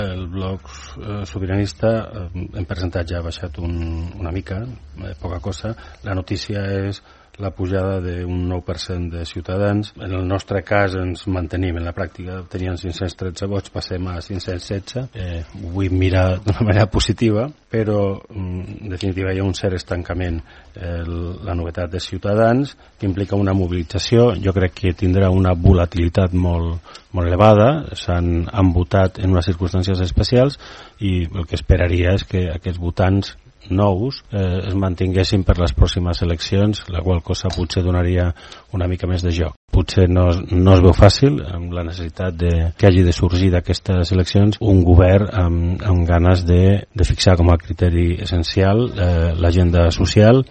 El bloc sobiranista hem presentat, ja ha baixat una mica, poca cosa. La notícia és la pujada d'un 9% de ciutadans. En el nostre cas ens mantenim, en la pràctica tenien 513 vots, passem a 516. Ho vull mirar d'una manera positiva, però en definitiva hi ha un cert estancament. La novetat de Ciutadans, que implica una mobilització, jo crec que tindrà una volatilitat molt elevada. Han votat en unes circumstàncies especials i el que esperaria és que aquests votants nous es mantinguessin per les pròximes eleccions, la qual cosa potser donaria una mica més de joc. Potser no es veu fàcil, amb la necessitat que hagi de sorgir d'aquestes eleccions un govern amb ganes de fixar com a criteri essencial l'agenda social